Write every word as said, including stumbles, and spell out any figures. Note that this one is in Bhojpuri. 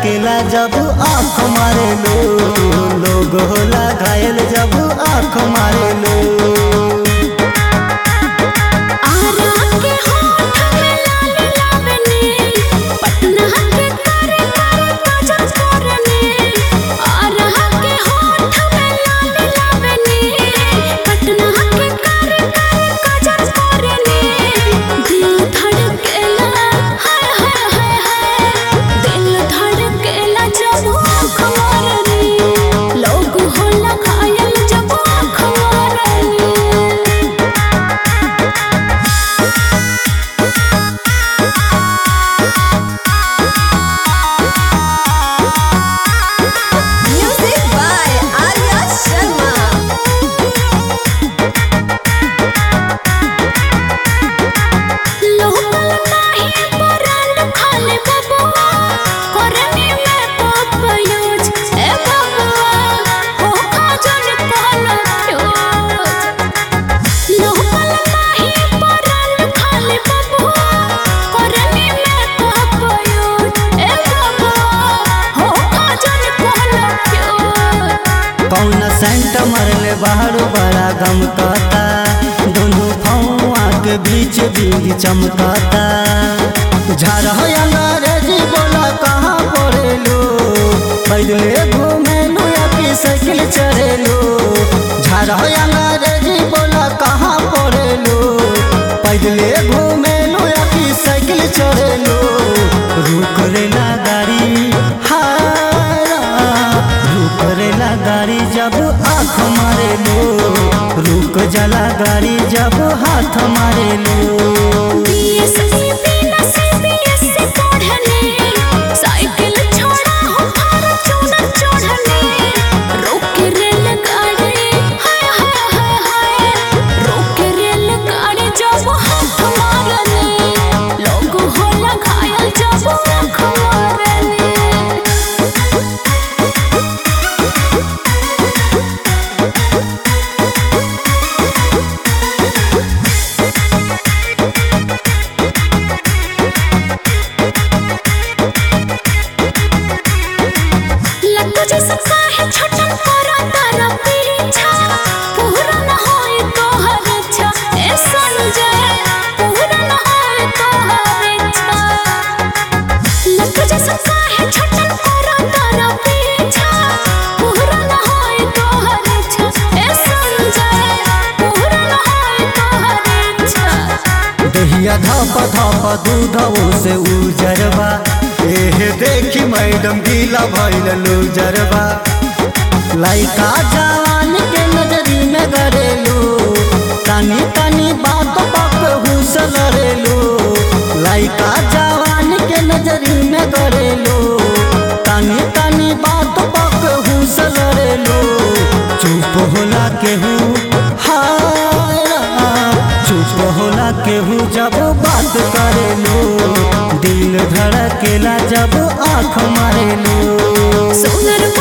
धड़केला जब आँख मारे लो, लोग होला घायल जब आँख मारे लो। कौन सेंट मरले बाहर बड़ा गम कहता, दोनों फौआ के बीच बीच चमकता। झाड़ अंग्रेजी बोला कहाँ पढ़े लो, पैदले घूमे लो या कि साइकिल चढ़े लो। झाड़ अंग्रेजी बोला कहाँ पढ़े लो, पैदले घूमे लो या कि साइकिल चढ़े लो। रुक रेला गाड़ी करेला गाड़ी जब आँख मारे लो, रुक जाला गाड़ी जब हाथ मारे लो। धप धप दूधवो से उजरबा, एह देखी मैडम गीला भइल लूजरबा। लइका जवान के नजरी में गरेलो, तनी तनी बात पक हुस लड़ेलो। लइका जवान के नजरी में गरेलो, तनी तनी बात पक हुस लड़ेलो। चुप होला केहू चुप होला केहू जब बात करे लो, दिल धड़केला जब आँख मारे लो।